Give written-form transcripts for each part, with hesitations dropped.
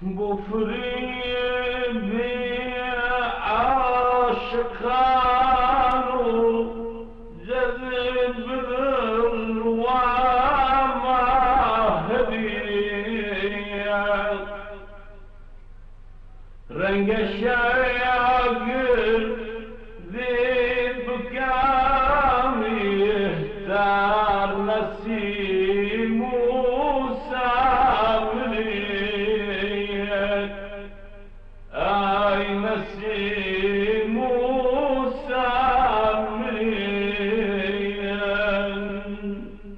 بفریبی عاشقانو جذب دل و مهدیت رنگ شاگر دید بکامی در نسیم و سامریت ای نسیم و سامریت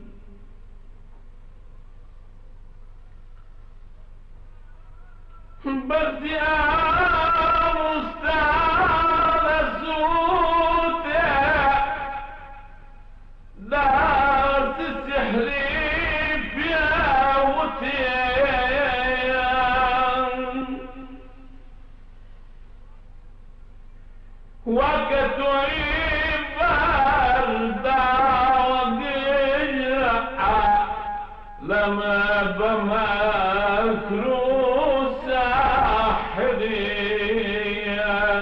بردیان استاد زوده دارت سحری بیاوتیان وقت بردا وقيع لما بمكروه ساحريا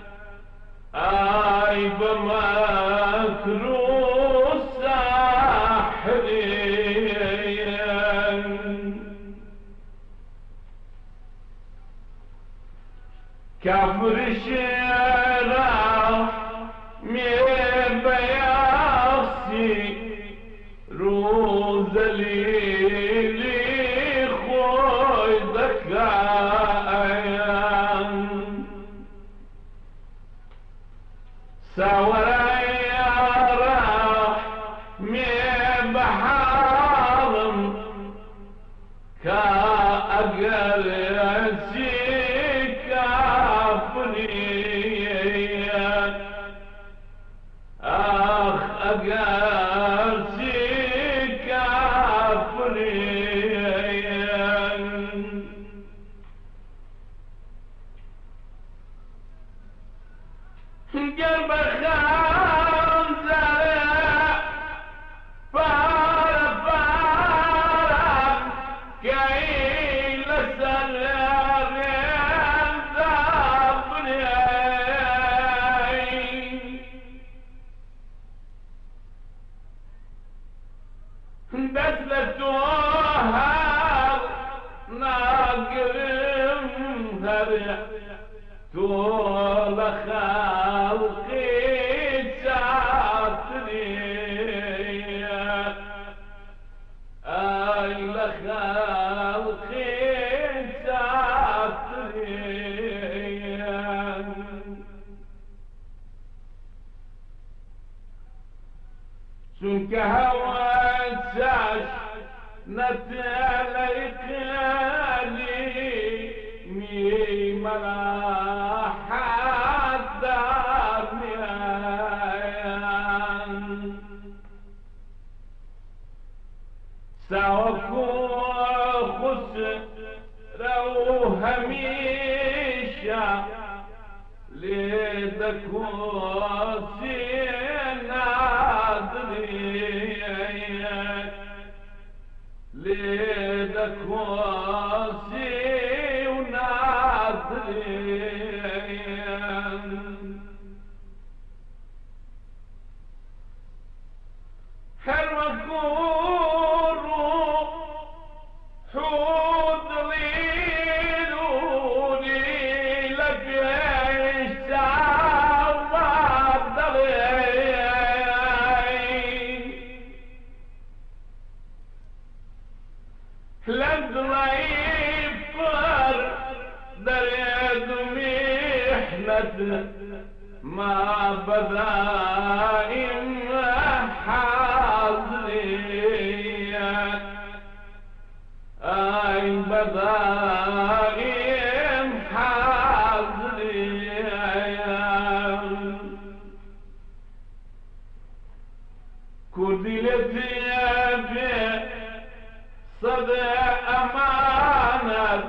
اي بمكروه ساحريا كفر شراح من بياسي روز ليلي خوي ذكايا سورايا راح من بحارم كأقل اخ اگر سی کافرین گر بخان زره پار پارم که این لسر دسلتوها ناقرم هرع طول خلقي ساتريا اي لخلقي ساتريا چونك هواتش نتاليك لي مي ملاحات دارنيان ساوكو خسر هميشا لدكو ليدك واسي ونادرين حلوك حود ليلوني لك الشعب للضعيف دريد محنة ما بدا إما حاضرية أي بدا إم حاضرية كردلتي صدى أمانة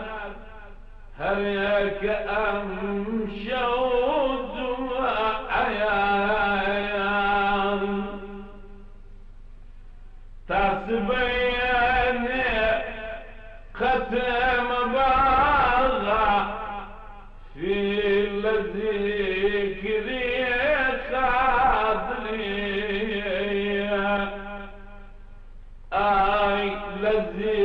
هريك أمشود عيان تحسبين ختم بعض أي الذي